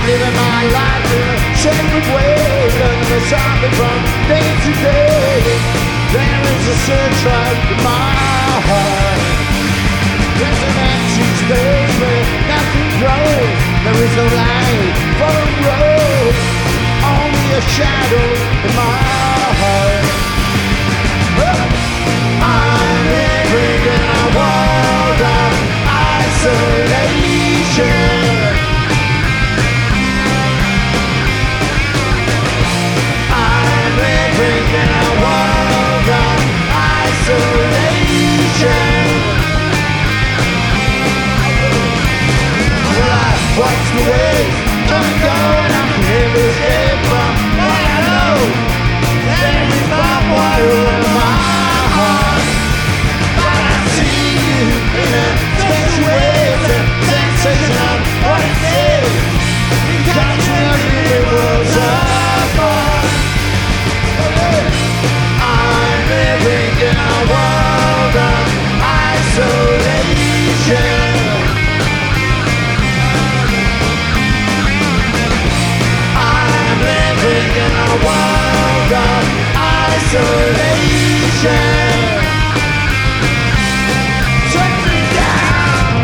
living my life in a separate way, learning something from day to day. There is a search right in my heart. There's an empty space where nothing grows. There is no light for the road, only a shadow in my heart. I'm living in a world of isolation. I'm living in a world of isolation. Well, I watch the waves come and go, and I can never escape from what I know. There is barbed wire in my heart, but I see you in a special way. It's a sensation of what it is. Because nothing was apart. I'm living in a world of isolation. I'm living in a world of isolation. Take me down.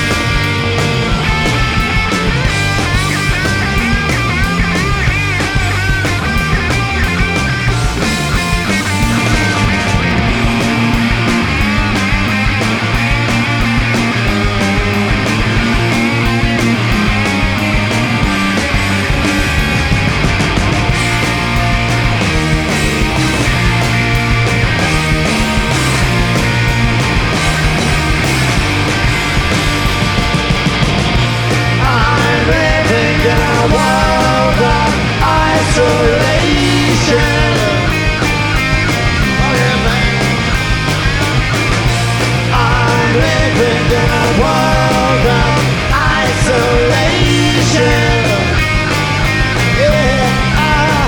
In a world of isolation. Oh yeah, man. I'm living in a world of isolation. Yeah,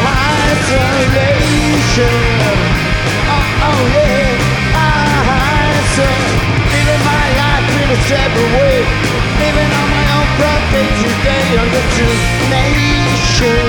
isolation. Oh yeah, living my life in a separate way, living on my own front day to day under two nations.